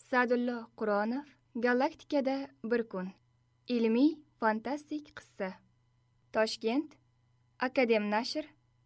Sa'dullo Qur'onov Galaktikada bir kun. Ilmiy fantastik qissa. Toshkent, Akadem Nashr,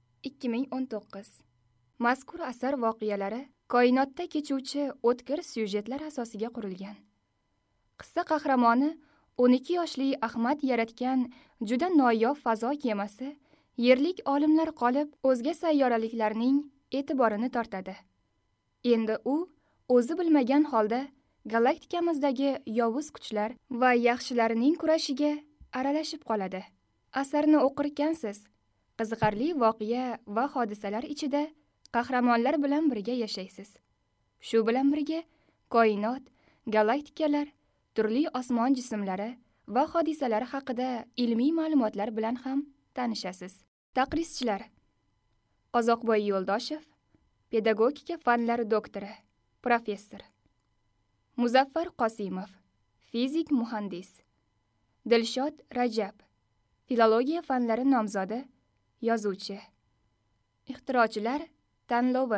2019. Mazkur asar voqealari koinotda kechuvchi o'tkir syujetlar asosiga qurilgan. Qissa qahramoni 12 yoshli Ahmad yaratgan juda noyob fazo kemasi yerlik olimlar qolib o'zga sayyoraliklarning e'tiborini tortadi. Endi u o'zi bilmagan holda galaktikamizdagi yovuz kuchlar va yaxshilarning kurashiga aralashib qoladi. Asarni o'qirkansiz, qiziqarli voqea va hodisalar ichida qahramonlar bilan birga yashaysiz. Shu bilan birga koinot, galaktikalar, turli osmon jismlari va hodisalari haqida ilmiy ma'lumotlar bilan ham tanishasiz. Taqrizchilar: Qozoqboy Yo'ldoshev, pedagogika fanlari doktori, professor. Muzaffar Qosimov, fizik muhandis. Dilshod Rajab, filologiya fanlari nomzodi, yozuvchi. Ixtirochilar tanlovi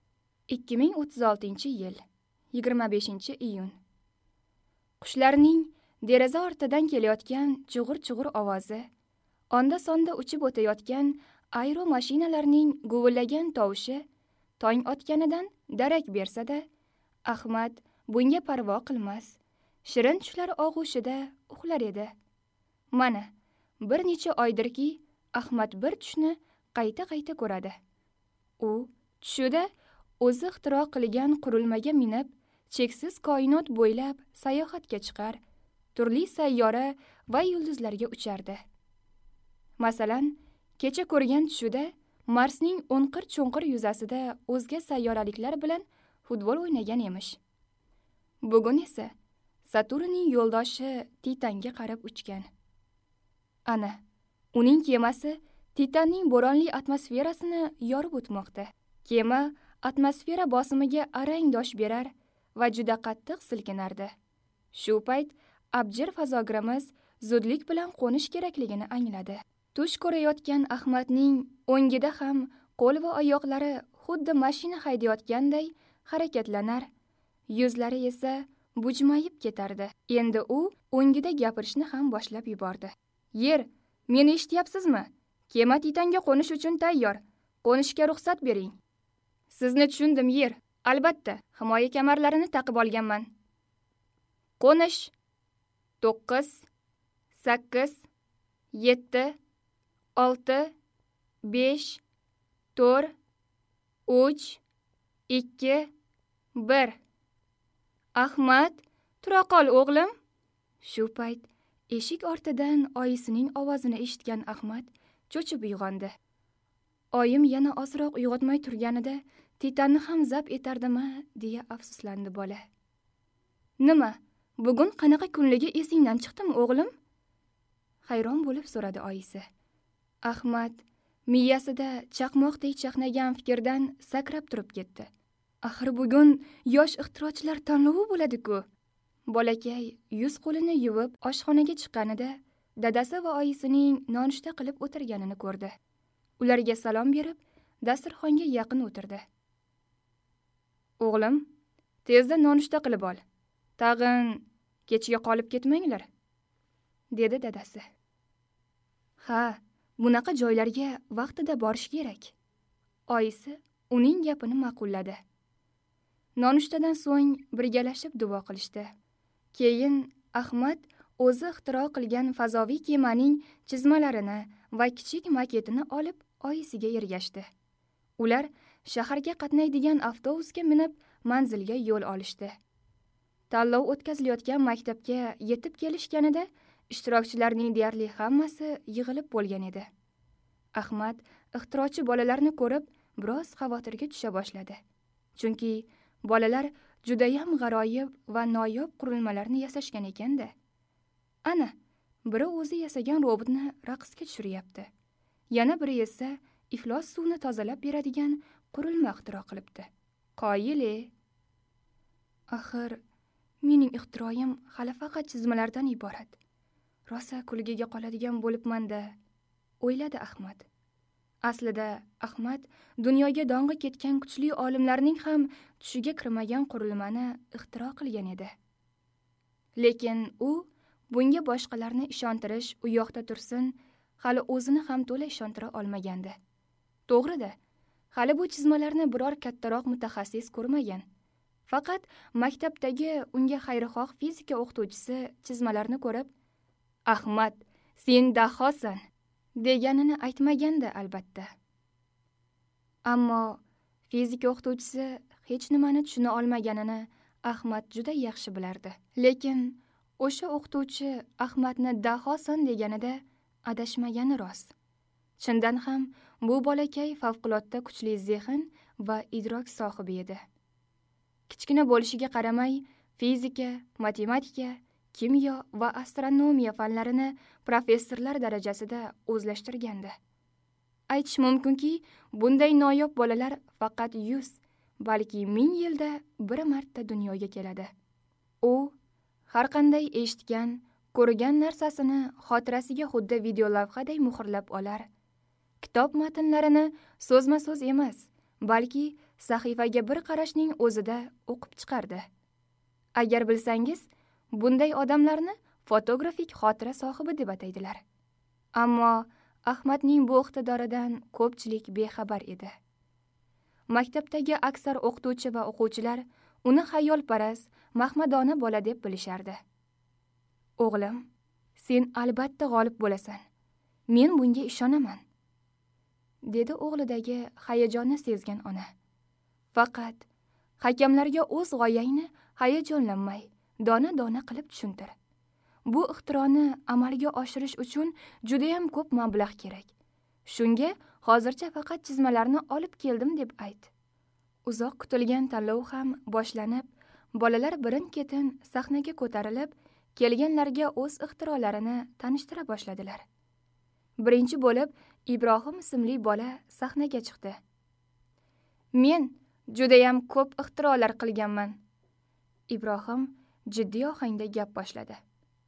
2036-yil 25-iyun. Qushlarning deraza ortidan kelayotgan chug'ur-chug'ur ovozi, onda-sonda uchib o'tayotgan ayro mashinalarning guvillagan tovushi tong otganidan darak bersa-da, Ahmad bunga parvo qilmas, shirin tushlar og'ushida uxlar edi. Mana, bir necha oydirki, Ahmad bir tushni qayta-qayta ko'radi. U tushida o'zi ixtiro qilgan qurilmaga minib, cheksiz koinot bo'ylab sayohatga chiqar, turli sayyora va yulduzlarga uchardi. Masalan, kecha ko'rgan tushida Marsning o'nqir-cho'nqir yuzasida o'zga sayyoraliklar bilan futbol o'ynagan emish. Bugun esa Saturnning yo'ldoshi Titanga qarab uchgan. Ana, uning kemasi Titanning bo'ronli atmosferasini yorib o'tmoqda. Kema atmosfera bosimiga arang dosh berar va juda qattiq silkinardi. Shu payt abjir fazogirimiz zudlik bilan qo'nish kerakligini angladi. Tush ko'rayotgan Ahmadning o'ngida ham qo'l va oyoqlari xuddi mashina haydayotganday harakatlanar, yuzlari esa bujmayib ketardi. Endi u o'ngida gapirishni ham boshlab yubordi. Yer, meni eshityapsizmi? Kema Titanga qo'nish uchun tayyor. Qo'nishga ruxsat bering. Sizni tushundim, Yer. Albatta, himoya kamarlarini taqib olganman. Qo'nish. 9, 8, 7, 6, 5, 4, 3, 2, 1. Ahmad, tura qol o'g'lim. Shu payt eshik ortidan oyisining ovozini eshitgan Ahmad cho'chib uyg'ondi. Oyim yana ozroq uyg'otmay turganida Titanni ham zabt etardimi deya afsuslandi bola. Nima, bugun qanaqa kunligi esingdan chiqdimi o'g'lim? Hayron bo'lib so'radi oyisi. Ahmad miyasida chaqmoqdek chaqnagan fikrdan sakrab turib ketdi. Axir bugun yosh ixtirochilar tanlovi bo'ladi-ku. Bolakay yuz qo'lini yuvib oshxonaga chiqqanida dadasi va oyisining nonushta qilib o'tirganini ko'rdi. Ularga salom berib, dasturxonga yaqin o'tirdi. O'g'lim, tezda nonushta qilib ol. Tag'in kechga qolib ketmanglar, dedi dadasi. Ha, bunaqa joylarga vaqtida borish kerak. Oyisi uning gapini ma'qulladi. Nonushtadan so'ng birgalashib duo qilishdi. Keyin Ahmad o'zi ixtiro qilgan fazoviy kemaning chizmalarini va kichik maketini olib oyisiga ergashdi. Ular shaharga qatnaydigan avtobusga minib manzilga yo'l olishdi. Tanlov o'tkazilayotgan maktabga yetib kelishganida ishtirokchilarning deyarli hammasi yig'ilib bo'lgan edi. Ahmad ixtirochi bolalarni ko'rib biroz xavotirga tusha boshladi. Chunki bolalar judayam g'aroyib va noyob qurilmalarni yasashgan ekanda. Ana, biri o'zi yasagan robotni raqsga tushiryapti. Yana biri esa iflos suvni tozalab beradigan qurilma ixtiro qilibdi. Qoyil-e! Axir mening ixtiroyim hali faqat chizmalardan iborat. Rosa kulgiga qoladigan bo'libman-da, o'yladi Ahmad. Aslida Ahmad dunyoga dong'i ketgan kuchli olimlarning ham tushiga kirmagan qurilmani ixtiro qilgan edi. Lekin u bunga boshqalarni ishontirish u yoqda tursin, hali o'zini ham to'la ishontira olmagandi. To'g'ri-da, hali bu chizmalarni biror kattaroq mutaxassis ko'rmagan. Faqat maktabdagi unga xayrixoh fizika o'qituvchisi chizmalarni ko'rib, "Ahmad, sen dahosan" deganini aytmagandi albatta. Ammo fizika o'qituvchisi hech nimani tushuna olmaganini Ahmad juda yaxshi bilardi. Lekin o'sha o'qituvchi Ahmadni dahosan deganida adashmagani rost. Chindan ham bu bolakay favqulodda kuchli zehn va idrok sohibi edi. Kichkina bo'lishiga qaramay, fizika, matematika, kimyo va astronomiya fanlarini professorlar darajasida o'zlashtirgandi. Aytish mumkinki, bunday noyob bolalar faqat 100, balki 1000 yilda bir marta dunyoga keladi. U har qanday eshitgan, ko'rgan narsasini xotirasiga xuddi videolavhaday muhrlab olar. Kitob matnlarini so'zma-so'z emas, balki sahifaga bir qarashning o'zida o'qib chiqardi. Agar bilsangiz, bunday odamlarni fotografik xotira sohibi deb ataydilar. Ammo Ahmadning bu iqtidoridan ko'pchilik bexabar edi. Maktabdagi aksar o'qituvchi va o'quvchilar uni xayolparast, mahmadona bola deb bilishardi. "O'g'lim, sen albatta g'olib bo'lasan. Men bunga ishonaman", dedi o'g'lidagi hayajonni sezgan ona. Faqat hakamlarga o'z g'oyangni hayajonlanmay, dona-dona qilib tushuntir. Bu ixtironi amalga oshirish uchun juda ham ko'p mablag' kerak. Shunga hozircha faqat chizmalarni olib keldim deb ayt. Uzoq kutilgan tanlov ham boshlanib, bolalar birin-ketin sahnaga ko'tarilib, kelganlarga o'z ixtirolarini tanishtira boshladilar. Birinchi bo'lib Ibrohim ismli bola sahnaga chiqdi. "Men juda ham ko'p ixtirolar qilganman", Ibrohim jiddiy ohangda gap boshladi.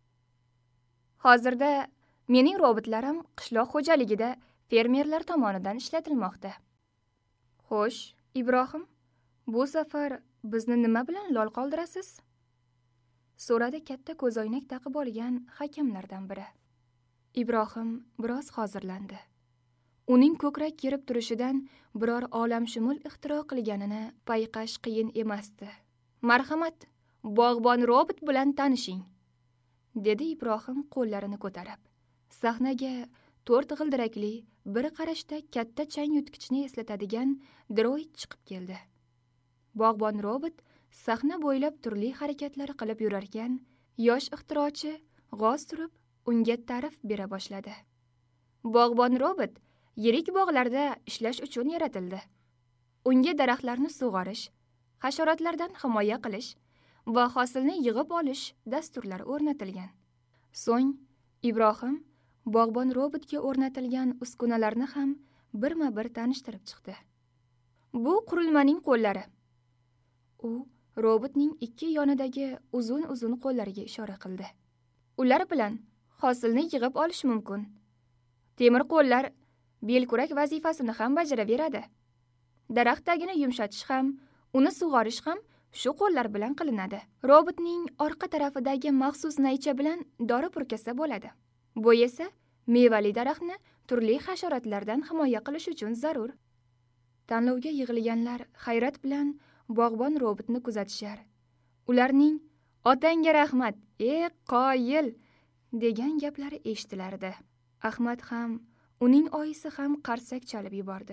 "Hozirda mening robotlarim qishloq xo'jaligida fermerlar tomonidan ishlatilmoqda." "Xo'sh, Ibrohim, bu safar bizni nima bilan lol qoldirasiz?" so'radi katta ko'zoynak taqib olgan hakamlardan biri. Ibrohim biroz hozirlandi. Uning ko'krak kerib turishidan biror olamshumul ixtiro qilganini payqash qiyin emasdi. "Marhamat, bog'bon robot bilan tanishing", dedi Ibrohim qo'llarini ko'tarib. Sahnaga 4 g'ildirakli, bir qarashda katta chang yutgichni eslatadigan droid chiqib keldi. Bog'bon robot sahna bo'ylab turli harakatlar qilib yurarkan, yosh ixtirochi g'oz turib unga ta'rif bera boshladi. Bog'bon robot yirik bog'larda ishlash uchun yaratildi. Unga daraxtlarni sug'orish, hasharotlardan himoya qilish va hosilni yig'ib olish dasturlari o'rnatilgan. So'ng Ibrohim bog'bon robotga o'rnatilgan uskunalarni ham birma-bir tanishtirib chiqdi. "Bu qurilmaning qo'llari." U robotning ikki yonidagi uzun-uzun qo'llariga ishora qildi. "Ular bilan hosilni yig'ib olish mumkin. Temir qo'llar belkurak vazifasini ham bajaraveradi. Daraxt tagini yumshatish ham, uni sug'orish ham shu qo'llar bilan qilinadi. Robotning orqa tarafidagi maxsus naycha bilan dori purkasa bo'ladi. Bu esa mevali daraxtni turli hasharotlardan himoya qilish uchun zarur." Tanlovga yig'ilganlar hayrat bilan bog'bon robotni kuzatishar. Ularning "Otangga rahmat, qoyil" degan gaplari eshitilardi. Ahmad ham, uning oyisi ham qarsak chalib yubordi.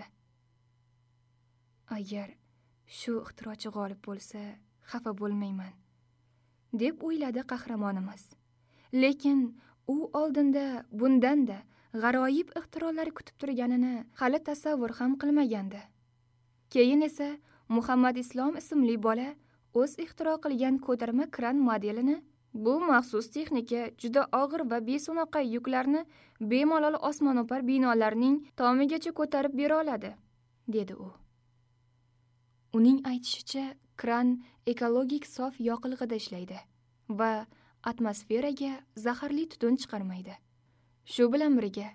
"Agar shu ixtirochi g'olib bo'lsa, xafa bo'lmayman", deb o'yladi qahramonimiz. Lekin u oldinda bundan-da g'aroyib ixtirolar kutib turganini hali tasavvur ham qilmagandi. Keyin esa Muhammad Islom ismli bola o'z ixtiro qilgan ko'tarma kran modelini, "Bu maxsus texnika juda og'ir va beso'noqa yuklarni bemalol osmono'par binolarning tomigacha ko'tarib bera oladi", dedi u. Uning aytishicha, kran ekologik sof yoqilg'ida ishlaydi va atmosferaga zaharli tutun chiqarmaydi. Shu bilan birga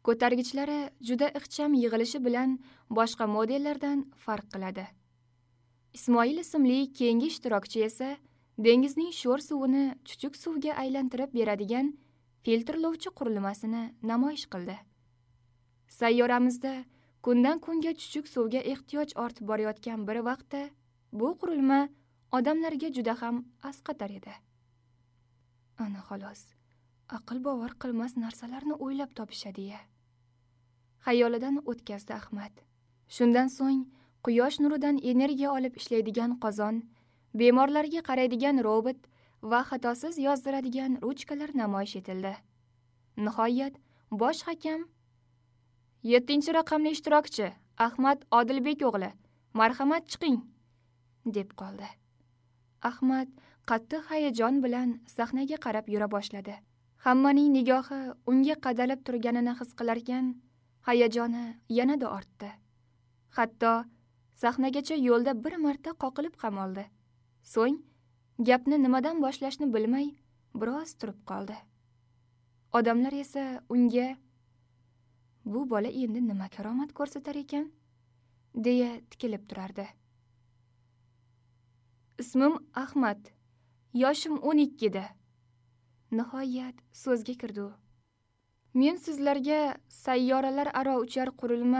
ko'targichlari juda ixcham yig'ilishi bilan boshqa modellardan farq qiladi. Ismoil ismli keyingi ishtirokchi esa dengizning sho'r suvini chuchuk suvga aylantirib beradigan filtrlovchi qurilmasini namoyish qildi. Sayyoramizda kundan kunga chuchuk suvga ehtiyoj ortib borayotgan bir vaqtda bu qurilma odamlarga juda ham asqatar edi. Ana xolos, aql bovar qilmas narsalarni o'ylab topishadi-ya. Xayolidan o'tkazdi Ahmad. Shundan so'ng quyosh nuridan energiya olib ishlaydigan qozon, bemorlarga qaraydigan robot va xatosiz yozdiradigan ruchkalar namoyish etildi. Nihoyat bosh hakam 7-raqamli ishtirokchi Ahmad Odilbek o'g'li, marhamat chiqing, deb qoldi. Ahmad qattiq hayajon bilan sahnaga qarab yura boshladi. Hammaning nigohi unga qadalib turganini his qilarkan, hayajoni yanada ortdi. Hatto sahnagacha yo'lda bir marta qoqilib ham oldi. So'ng gapni nimadan boshlashni bilmay biroz turib qoldi. Odamlar esa unga bu bola endi nima karomat ko'rsatar ekan, deya tikilib turardi. Ismim Ahmad, yoshim 12 da. Nihoyat so'zga kirdi u. Men sizlarga sayyoralar aro uchar qurilma.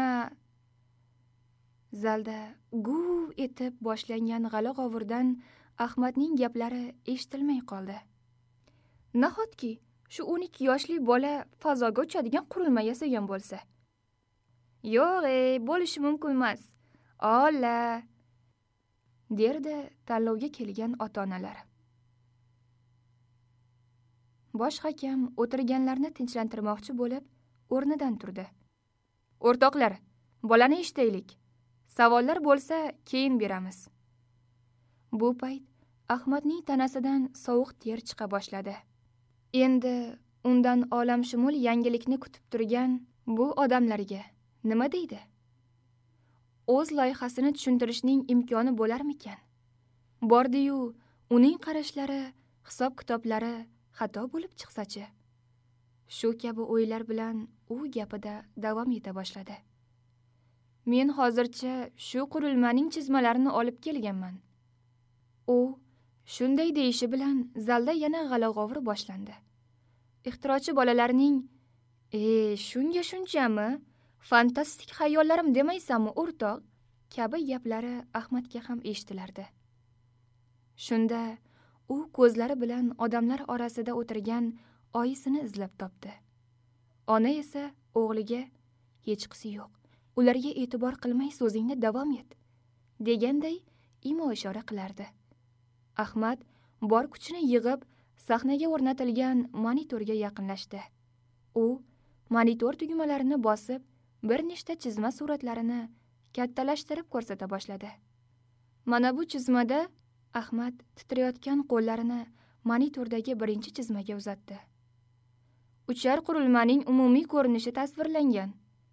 Zalda guv etib boshlangan g'ala-g'ovurdan Ahmadning gaplari eshitilmay qoldi. Nahotki shu 12 yoshli bola fazoga uchadigan qurilma yasagan bo'lsa? Yo'q, bo'lishi mumkin emas. Olla, derdi tanlovga kelgan ota-onalar. Bosh hakam o'tirganlarni tinchlantirmoqchi bo'lib, o'rnidan turdi. O'rtoqlar, bolani eshitaylik. Savollar bo'lsa, keyin beramiz. Bu payt Ahmadning tanasidan sovuq ter chiqa boshladi. Endi undan olamshumul yangilikni kutib turgan bu odamlarga nima deydi? O'z loyihasini tushuntirishning imkoni bo'larmikan? Bordi-yu, uning qarashlari, hisob-kitoblari xato bo'lib chiqsa-chi? Shu kabi o'ylar bilan u gapida davom eta boshladi. Men hozircha shu qurilmaning chizmalarini olib kelganman. U shunday deyishi bilan zalda yana g'ala-g'ovur boshlandi. Ixtirochi bolalarning shunga shunchami? Fantastik xayollarim demaysanmi, o'rtoq? Kabi gaplari Ahmadga ham eshitilardi. Shunda u ko'zlari bilan odamlar orasida o'tirgan oyisini izlab topdi. Ona esa o'g'liga hechqisi yo'q, ularga e'tibor qilmay so'zingni davom et, deganday imo-ishora qilardi. Ahmad bor kuchini yig'ib sahnaga o'rnatilgan monitorga yaqinlashdi. U monitor tugmalarini bosib, bir nechta chizma suratlarini kattalashtirib ko'rsata boshladi. Mana bu chizmada Ahmad titrayotgan qo'llarini monitordagi birinchi chizmaga uzatdi. Uchar qurilmaning umumiy ko'rinishi tasvirlangan.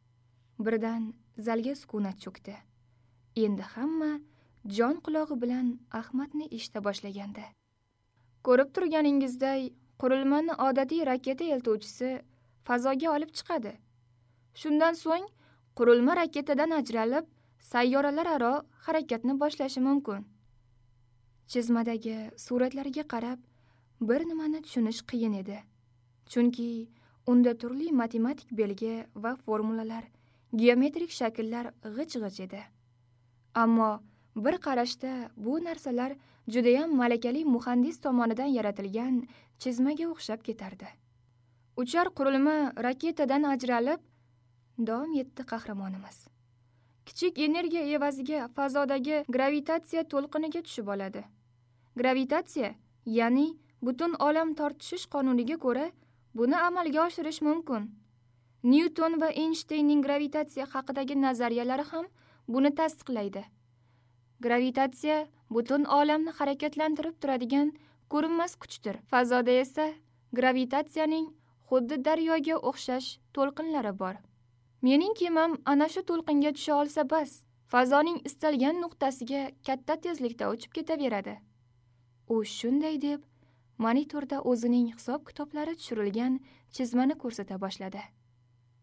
Birdan zalga sukunat cho'kdi. Endi hamma jon qulog'i bilan Ahmadni eshita boshlagandi. Ko'rib turganingizday, qurilmani odatiy raketa eltuvchisi fazoga olib chiqadi. Shundan so'ng qurilma raketadan ajralib, sayyoralar aro harakatni boshlashi mumkin. Chizmadagi suratlarga qarab, bir nimani tushunish qiyin edi. Chunki unda turli matematik belgi va formulalar, geometrik shakllar g'ij-g'ij edi. Ammo bir qarashda bu narsalar judayam malakali muhandis tomonidan yaratilgan chizmaga o'xshab ketardi. Uchar qurilma raketadan ajralib, davom etdi qahramonimiz. Kichik energiya evaziga fazodagi gravitatsiya to'lqiniga tushib oladi. Gravitatsiya, ya'ni butun olam tortishish qonuniga ko'ra buni amalga oshirish mumkin. Nyuton va Eynshteynning gravitatsiya haqidagi nazariyalari ham buni tasdiqlaydi. Gravitatsiya butun olamni harakatlantirib turadigan ko'rinmas kuchdir. Fazoda esa gravitatsiyaning xuddi daryoga o'xshash to'lqinlari bor. Mening kemam ana shu to'lqinga tusha olsa bas, fazoning istalgan nuqtasiga katta tezlikda uchib ketaveradi. U shunday deb monitorda o'zining hisob-kitoblari tushirilgan chizmani ko'rsata boshladi.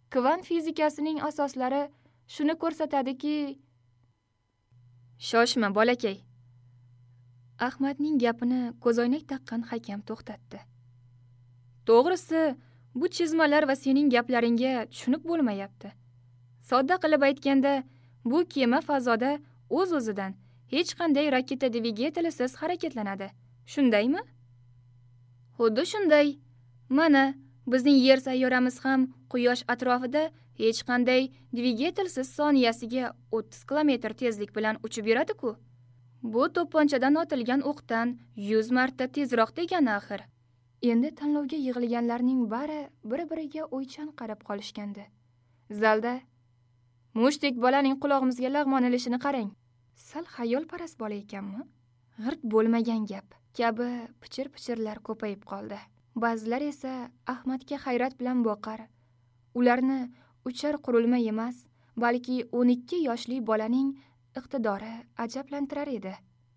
Kvant fizikasining asoslari shuni ko'rsatadiki... Shoshma, bolakay. Ahmadning gapini ko'zoynak taqqan hakam to'xtatdi. To'g'risi, bu chizmalar va sening gaplaringga tushunib bo'lmayapti. Sodda qilib aytganda, bu kema fazoda o'z-o'zidan hech qanday raketa dvigatelisiz harakatlanadi. Shundaymi? Xuddi shunday. Mana, bizning yer sayyoramiz ham Quyosh atrofida hech qanday dvigatelsiz soniyasiga 30 kilometr tezlik bilan uchib yuradi-ku. Bu to'pponchadan otilgan o'qdan 100 marta tezroq degani axir. Endi tanlovga yig'ilganlarning bari bir-biriga o'ychan qarab qolishgandi. Zalda mushtdek bolaning qulog'imizga lag'mon ilishini qarang. Sal xayolparast bola ekanmi? G'irt bo'lmagan gap kabi pichir-pichirlar ko'payib qoldi. Ba'zilar esa Ahmadga hayrat bilan boqar. Ularni uchar qurilma emas, balki 12 yoshli bolaning iqtidori ajablantirar edi.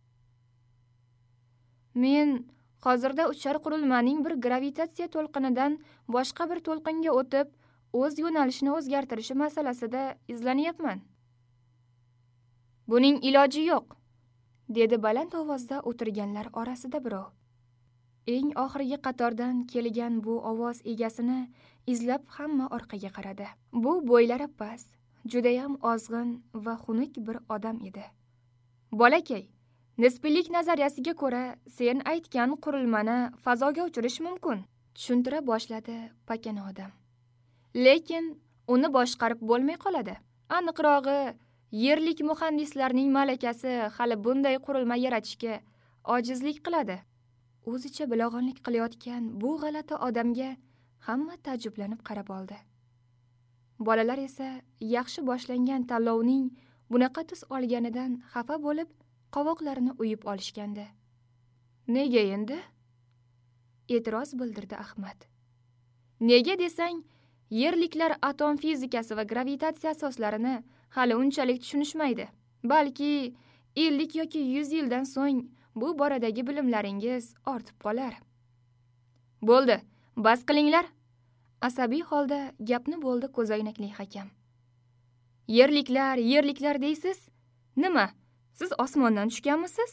Men hozirda uchar qurilmaning bir gravitatsiya to'lqinidan boshqa bir to'lqinga o'tib, o'z yo'nalishini o'zgartirishi masalasida izlanyapman. Buning iloji yo'q, dedi baland ovozda o'tirganlar orasida birov. Eng oxirgi qatordan kelgan bu ovoz egasini izlab hamma orqaga qaradi. Bu bo'ylari past, judayam ozg'in va xunuk bir odam edi. Bolakay, nisbiylik nazariyasiga ko'ra, sen aytgan qurilmani fazoga uchirish mumkin, tushuntira boshladi pakana odam. Lekin uni boshqarib bo'lmay qoladi. Aniqrog'i, yerlik muhandislarning malakasi hali bunday qurilma yaratishga ojizlik qiladi. O'zicha bilag'onlik qilayotgan bu g'alati odamga hamma taajjublanib qarab oldi. Bolalar esa yaxshi boshlangan tanlovning bunaqa tus olganidan xafa bo'lib, qovoqlarini uyib olishgandi. Nega endi? E'tiroz bildirdi Ahmad. Nega desang, yerliklar atom fizikasi va gravitatsiya asoslarini hali unchalik tushunishmaydi. Balki 50 yoki 100 yildan so'ng bu boradagi bilimlaringiz ortib qolar. Bo'ldi, bas qilinglar. Asabiy holda gapni bo'ldi ko'zoynakli hakam. Yerliklar deysiz? Nima? Siz osmondan tushganmisiz?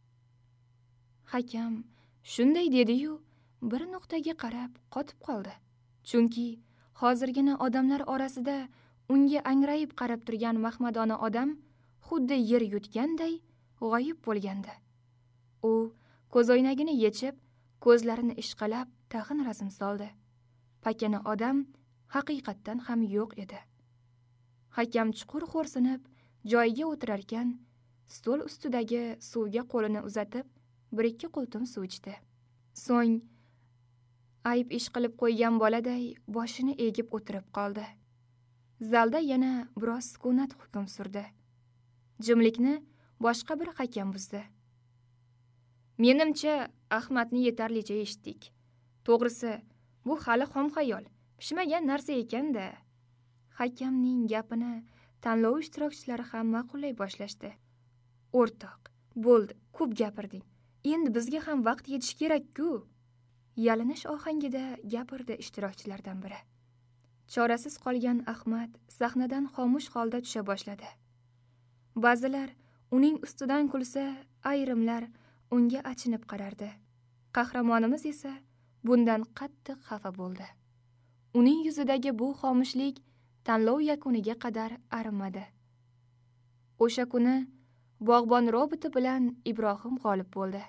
Hakam shunday dedi-yu, bir nuqtaga qarab qotib qoldi. Chunki hozirgina odamlar orasida unga angrayib qarab turgan mahmadona odam xuddi yer yutganday g'oyib bo'lgandi. U ko'zoynagini yechib, ko'zlarini ishqalab tag'in razm soldi. Pakana odam haqiqatdan ham yo'q edi. Hakam chuqur xo'rsinib, joyiga o'tirarkan, stol ustidagi suvga qo'lini uzatib, bir-ikki qultum suv ichdi. So'ng ayb ish qilib qo'ygan boladay boshini egib o'tirib qoldi. Zalda yana biroz sukunat hukm surdi. Jimlikni boshqa bir hakam buzdi. Menimcha, Ahmadni yetarlicha eshitdik. To'g'risi, bu hali xom xayol, pishmagan narsa ekan-da. Hakamning gapini tanlov ishtirokchilari ham ma'qullay boshlashdi. O'rtoq, bo'ldi, ko'p gapirding. Endi bizga ham vaqt yetishi kerak-ku. Yalinish ohangida gapirdi ishtirokchilardan biri. Chorasiz qolgan Ahmad sahnadan xomush holda tusha boshladi. Ba'zilar uning ustidan kulsa, ayrimlar unga achinib qarardi. Qahramonimiz esa bundan qattiq xafa bo'ldi. Uning yuzidagi bu xomushlik tanlov yakuniga qadar arimadi. O'sha kuni bog'bon roboti bilan Ibrohim g'olib bo'ldi.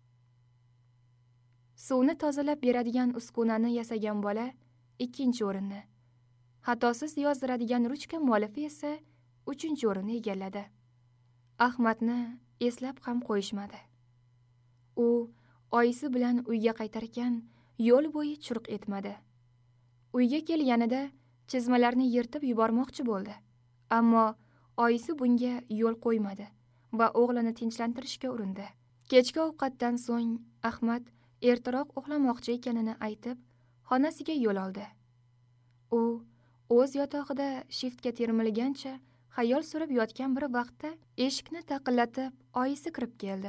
Suvni tozalab beradigan uskunani yasagan bola 2-o'rinni, xatosiz yozdiradigan ruchka muallifi esa 3-o'rinni egalladi. Ahmadni eslab ham qo'yishmadi. U oyisi bilan uyga qaytarkan, yo'l bo'yi churq etmadi. Uyga kelganida chizmalarni yirtib yubormoqchi bo'ldi. Ammo oyisi bunga yo'l qo'ymadi va o'g'lini tinchlantirishga urindi. Kechki ovqatdan so'ng Ahmad ertaroq uxlamoqchi ekanini aytib, xonasiga yo'l oldi. U o'z yotog'ida shiftga termilgancha xayol surib yotgan bir vaqtda eshikni taqillatib oyisi kirib keldi.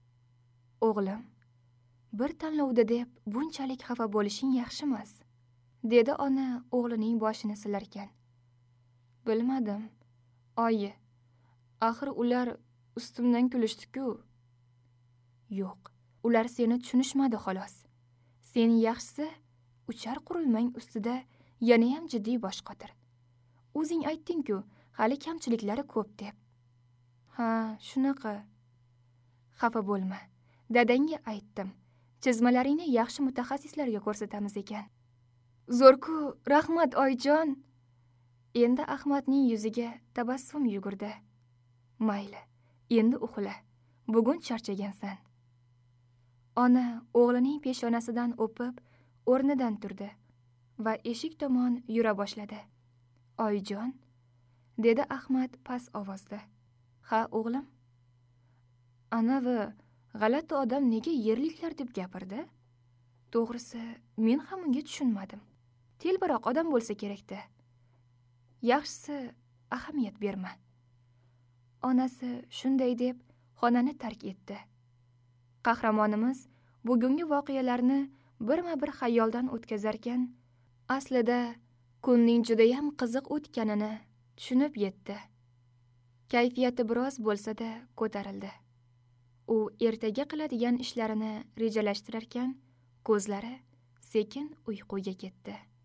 O'g'lim, bir tanlovda deb bunchalik xafa bo'lishing yaxshi emas. dedi ona o'g'lining boshini silarkan. Bilmadim, oyi. Axir ular ustimdan kulishdi-ku. Yo'q, ular seni tushunishmadi xolos. Sen yaxshisi uchar qurilmang ustida yanayam jiddiy bosh qotir. O'zing aytding-ku, hali kamchiliklari ko'p deb. Ha, shunaqa. Xafa bo'lma. Dadangga aytdim. Chizmalaringni yaxshi mutaxassislarga ko'rsatamiz ekan. Zo'rku, rahmat oyijon. Endi Ahmadning yuziga tabassum yugurdi. Mayli, endi uxla. Bugun charchagansan. Ona o'g'lining peshonasidan o'pib, o'rnidan turdi va eshik tomon yura boshladi. Oyijon, dedi Ahmad past ovozda. Ha, o'g'lim. Anavi g'alati odam nega yerliklar deb gapirdi? To'g'risi, men ham unga tushunmadim. Telbaroq odam bo'lsa kerak-da. Yaxshisi, ahamiyat berma. Onasi shunday deb xonani tark etdi. Qahramonimiz bugungi voqealarni birma-bir xayoldan o'tkazarkan, aslida kunning judayam qiziq o'tganini tushunib yetdi. Kayfiyati biroz bo'lsa-da ko'tarildi. U ertaga qiladigan ishlarini rejalashtirarkan, ko'zlari sekin uyquga ketdi.